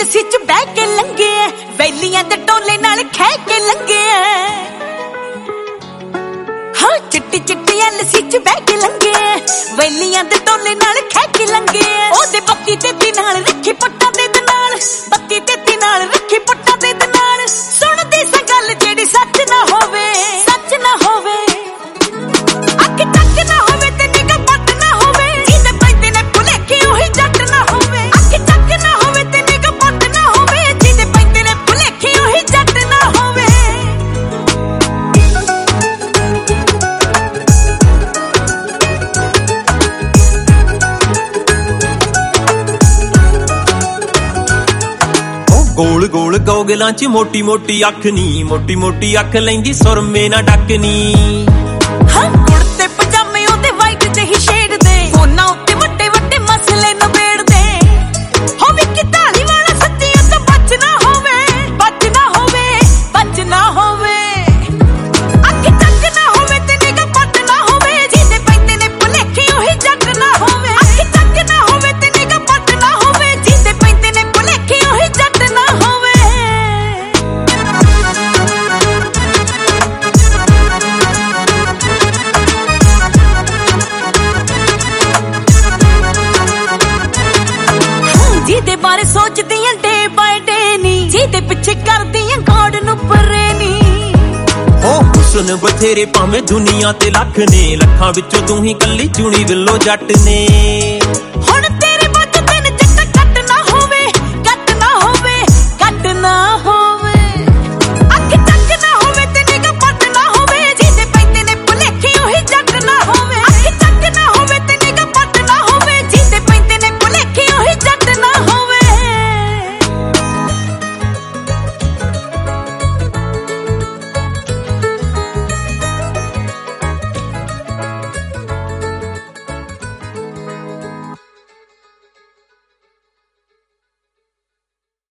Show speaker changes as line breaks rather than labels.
LC ਚ ਬਹਿ ਕੇ ਲੰਗੇ ਐ, ਵੈਲੀਆਂ ਦੇ ਟੋਲੇ ਨਾਲ ਖਹਿ ਕੇ ਲੰਗੇ ਐ। ਹਾਂ ਚਿੱਟੀ ਚਿੱਟੀ ਐਲਸੀ ਚ ਬਹਿ ਕੇ ਲੰਗੇ ਐ, ਵੈਲੀਆਂ ਦੇ ਟੋਲੇ ਨਾਲ ਖਹਿ ਕੇ ਲੰਗੇ ਐ। ਉਹਦੇ ਬੱਤੀ ਤੇ ਨਾਲ ਰੱਖੀ ਪੱਟਾਂ ਦੇ ਨਾਲ, ਬੱਤੀ ਤੇ ਨਾਲ ਰੱਖੀ ਪੱਟਾਂ ਦੇ ਨਾਲ। ਸੁਣਦੀ ਸਾਂ ਗੱਲ ਜਿਹੜੀ ਸੱਚ ਨਾ ਹੋਵੇ, ਸੱਚ ਨਾ ਹੋਵੇ। ਅੱਖ ਟੱਕ ਨਾ ਹੋਵੇ ਤੇ ਨਿਗਾਹ ਪੱਟ ਨਾ ਹੋਵੇ, ਜਿਹਦੇ ਪੈਂਦੇ ਨੇ ਭੁਲੇਖੇ ਉਹੀ ਜੱਟ ਨਾ ਹੋਵੇ। ਅੱਖ ਟੱਕ ਨਾ ਹੋਵੇ ਤੇ ਨਿਗਾਹ ਪੱਟ ਨਾ ਹੋਵੇ, ਜਿਹਦੇ ਪੈਂਦੇ ਨੇ ਭੁਲੇਖੇ ਉਹੀ ਜੱਟ ਨਾ ਹੋਵੇ।
ਗੋਲ ਗੋਲ ਗੋਗਲਾਂ ਚ ਮੋਟੀ ਮੋਟੀ ਅੱਖ ਨੀ, ਮੋਟੀ ਮੋਟੀ ਅੱਖ ਲੈਂਦੀ ਸੁਰਮੇ ਨਾ ਡੱਕ ਨੀ।
ਹਾਂ ਕੁੜਤੇ ਪਜਾਮੇ ਉਹਦੇ ਵਾਈਟ ਜਿਹੀ ਸ਼ੇਡ ਦੇ, ਉਹਨਾਂ ਉੱਤੇ ਵੱਡੇ ਵੱਡੇ ਮਸਲੇ ਨਵੇੜਦੇ। ਹੋਵੇ ਕਿ ਢਾਲੀ ਵਾਲਾ ਸੱਚੀਆਂ ਤੋਂ ਬਚ ਨਾ ਹੋਵੇ, ਬਚ ਨਾ ਹੋਵੇ, ਬਚ ਨਾ ਹੋਵੇ। ਅੱਖ ਟੱਕ ਨਾ ਹੋਵੇ ਤੇ ਨਿਗਾਹ ਪੱਟ ਨਾ ਹੋਵੇ, ਜਿਹਦੇ ਪੈਂਦੇ ਨੇ ਭੁਲੇਖੇ ਉਹੀ ਜੱਟ ਨਾ ਹੋਵੇ। ਅੱਖ ਟੱਕ ਨਾ ਹੋਵੇ ਤੇ ਨਿਗਾਹ ਪੱਟ ਨਾ ਹੋਵੇ, ਜਿਹਦੇ ਪੈਂਦੇ ਨੇ ਭੁਲੇਖੇ ਉਹੀ ਜੱਟ ਨਾ ਹੋਵੇ। ਜਿਹਦੇ ਬਾਰੇ ਸੋਚਦੀਆਂ ਡੇ ਬਾਏ ਡੇ ਨੀ, ਜਿਹਦੇ ਪਿੱਛੇ ਕਰਦੀਆਂ ਗੋਡ ਨੂੰ ਪਰੇ ਨੀ।
ਹੋ ਹੁਸਨ ਬਥੇਰੇ ਭਾਵੇਂ ਦੁਨੀਆ ਤੇ ਲੱਖ ਨੇ, ਲੱਖਾਂ ਵਿੱਚੋਂ ਤੂੰ ਹੀ ਕੱਲੀ ਚੁਣੀ ਵਿੱਲੋ ਜੱਟ ਨੇ।